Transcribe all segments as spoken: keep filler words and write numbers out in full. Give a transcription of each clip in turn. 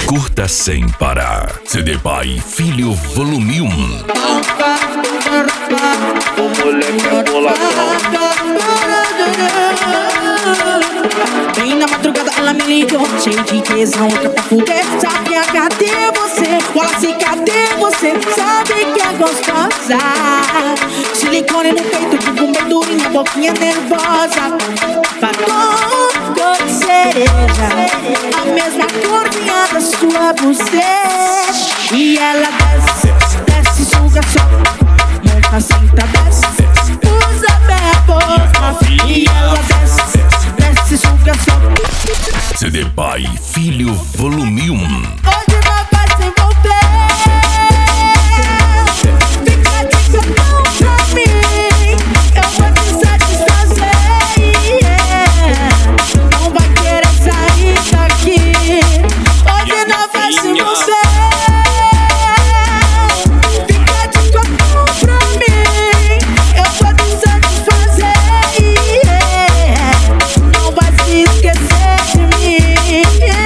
Curta sem parar. C D Pai Filho Volume um. O moleque é boladão. Bem na madrugada ela me ligou, cheio de tesão, louca pra fuder. Sabe a cadê você? Wallace, cadê você? Sabe que é gostosa. Silicone no peito, com gordurinha, boquinha nervosa. Batom cor de cereja, a mesma corzinha da sua buceta. E ela desce, desce, suga, sobe, monta, senta, desce, usa bem a boca. E ela desce, desce, suga, sobe. C D Pai Filho Volume um. Hoje não vai se envolver. Fica de copão pra mim, eu vou te satisfazer, yeah. Não vai querer sair daqui. Hoje não vai se envolver. Fica de copão pra mim, eu vou te satisfazer, yeah. Não vai se esquecer de mim.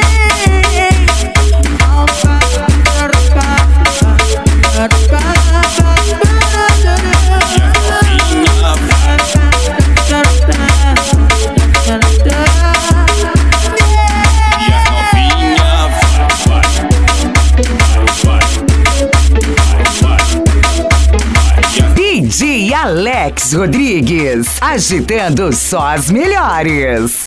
D J Alex Rodrigues, agitando só as melhores.